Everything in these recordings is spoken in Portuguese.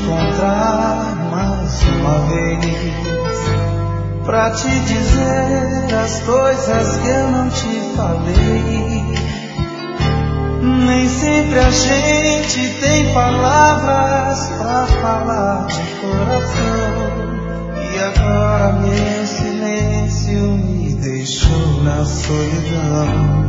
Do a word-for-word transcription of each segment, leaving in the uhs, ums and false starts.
encontrar mais uma vez, pra te dizer as coisas que eu não te falei. Nem sempre a gente tem palavras pra falar de coração, e agora meu silêncio me deixou na solidão.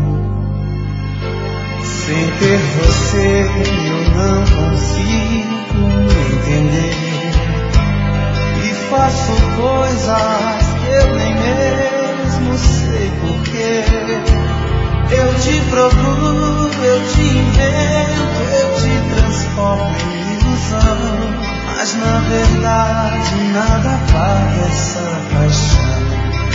Sem ter você eu não consigo me entender, e faço coisas que eu nem mesmo sei porquê. Eu te procuro, eu te invento, eu te transformo em ilusão, mas na verdade nada paga essa paixão.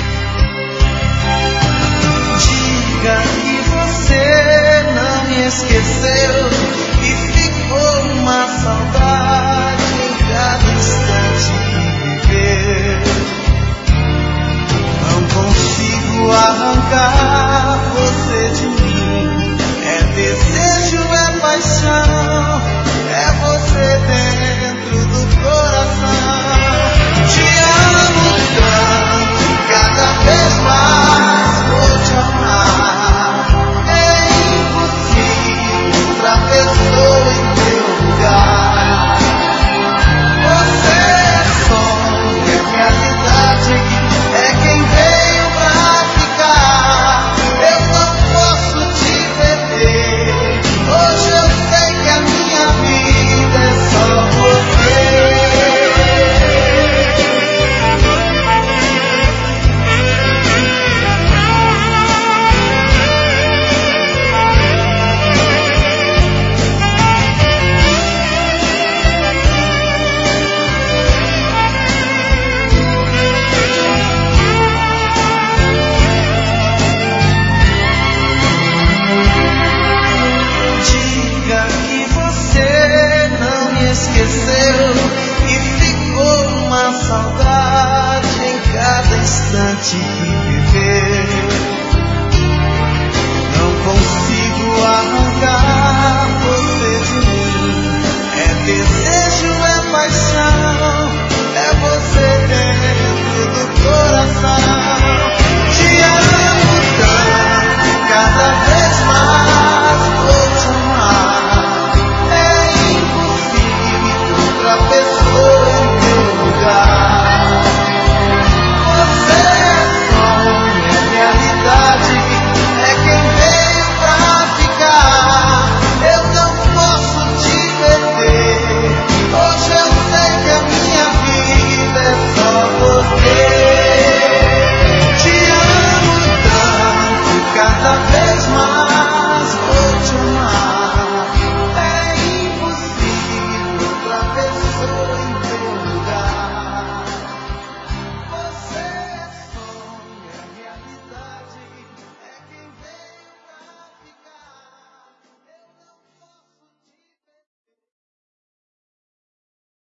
Diga que você não me esqueceu e ficou uma saudade em cada instante que viveu. Não consigo arrancar você de mim, é desejo, é paixão, é você dentro do coração. Te amo tanto, cada vez mais vou te amar. É impossível outra pessoa em teu lugar. Você é sonho, é realidade, é quem veio pra ficar. Eu não posso te perder, hoje eu sei que a minha vida é só você. Diga que você não me esqueceu e ficou uma saudade em cada instante que viveu. Não consigo arrancar você de mim, é desejo, é paixão, é você dentro do coração. Te amo tanto, cada vez mais vou te amar. É impossível outra pessoa em teu lugar. Você é sonho, é realidade, é quem veio pra ficar. Eu não posso te perder, hoje eu sei que a minha vida é só você. Te amo tanto, cada vez mais